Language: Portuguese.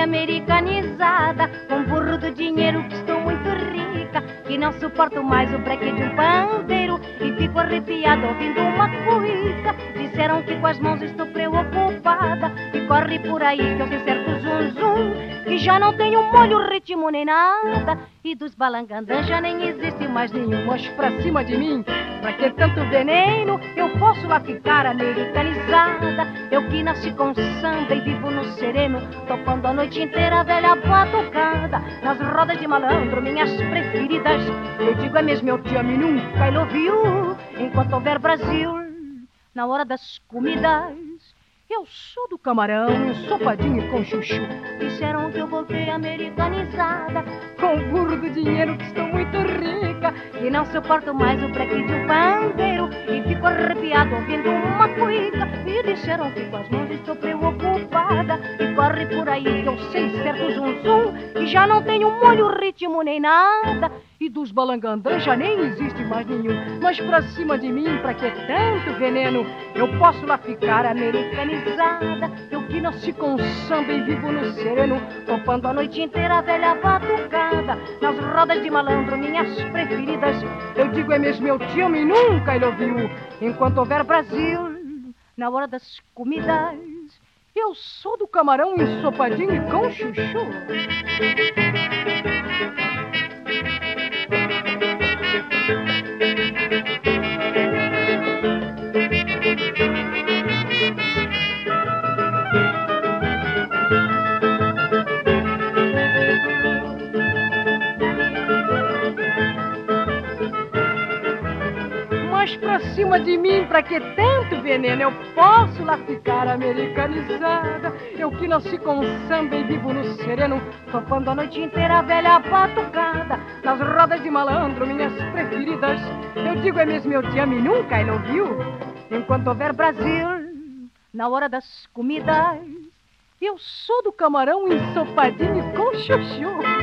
americanizada, com burro do dinheiro que estou muito rica, que não suporto mais o breque de um pandeiro e fico arrepiado ouvindo uma cuíca. Disseram que com as mãos estou preocupada e corre por aí que eu sei certo zum zum, que já não tenho molho, ritmo nem nada, e dos balangandãs já nem existe mais nenhum. Mas pra cima de mim, pra que tanto veneno? Eu posso lá ficar americanizada, eu que nasci com samba e vivo no sereno, topando a noite inteira a velha batucada, nas rodas de malandro, minhas preferidas. Eu digo é mesmo, eu te amo e nunca I love you, enquanto houver Brasil na hora das comidas. Eu sou do camarão, ensopadinho com chuchu. Disseram que eu voltei americanizada, com burro do dinheiro que estou muito rica, e não suporto mais o breque de um pandeiro e fico arrepiado ouvindo uma cuíca. E disseram que com as mãos estou preocupada e corre por aí que eu sei certo zum zum, e já não tenho molho, ritmo nem nada, e dos balangandãs já nem existe mais nenhum. Mas pra cima de mim, pra que tanto veneno? Eu posso lá ficar americanizada, eu que nasci com samba e vivo no sereno, topando a noite inteira a velha batucada, nas rodas de malandro, minhas preferidas. Eu digo é mesmo, eu te amo e nunca I love you, enquanto houver Brasil na hora das comidas. Eu sou do camarão ensopadinho e com chuchu. Mas pra cima de mim, pra que tanto veneno? Eu posso lá ficar americanizada, eu que nasci com samba e vivo no sereno, topando a noite inteira a velha batucada, nas rodas de malandro, minhas preferidas. Eu digo é mesmo, eu te amo e nunca I love you, enquanto houver Brasil na hora das comidas. Eu sou do camarão ensopadinho com chuchu.